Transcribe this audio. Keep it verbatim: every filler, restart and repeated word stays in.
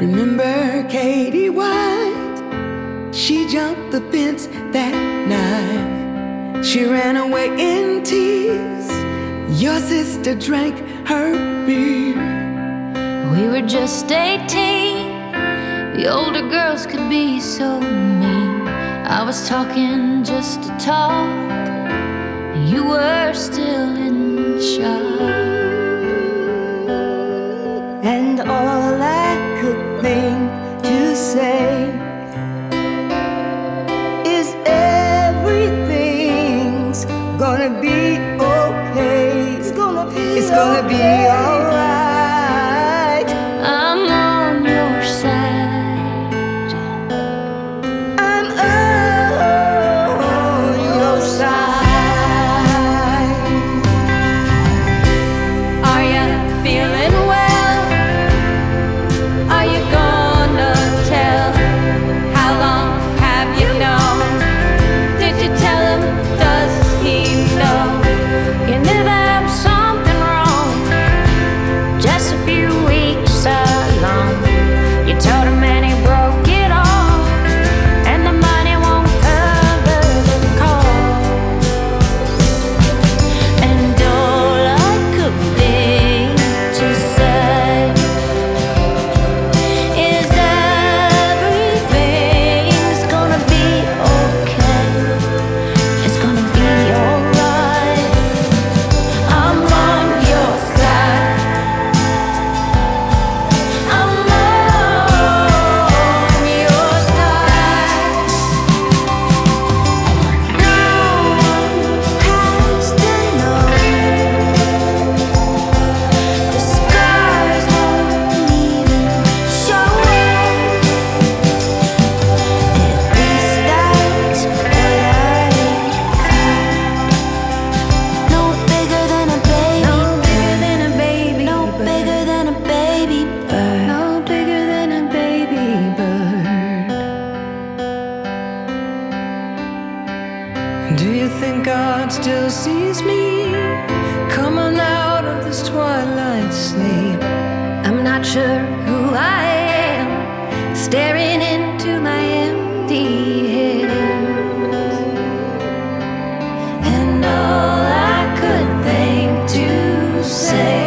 Remember Katie White? She jumped the fence that night. She ran away in tears. Your sister drank her beer. We were just eighteen. The older girls could be so mean. I was talking just to talk. You were still in shock. And all I could think to say is everything's gonna be okay. It's gonna be, it's gonna be alright. I'm on your side. I'm on your side. Are you feeling well? Are you gonna tell? How long have you known? Did you tell him? Does he know? You knew there was something wrong. Just a few weeks along. You told him and he broke it off. And the money won't cover the cost. And all I could think to say is everything's gonna be okay. It's gonna be alright. I'm on your side. I'm on your side. No one has to know. The scars won't even show. At least that's what I thought. No bigger than a baby. No bigger than a baby. No bigger than a baby bird. No bigger than a baby bird. Do you think God still sees me coming out of this twilight sleep? I'm not sure who I am, staring into my empty head. And all I could think to say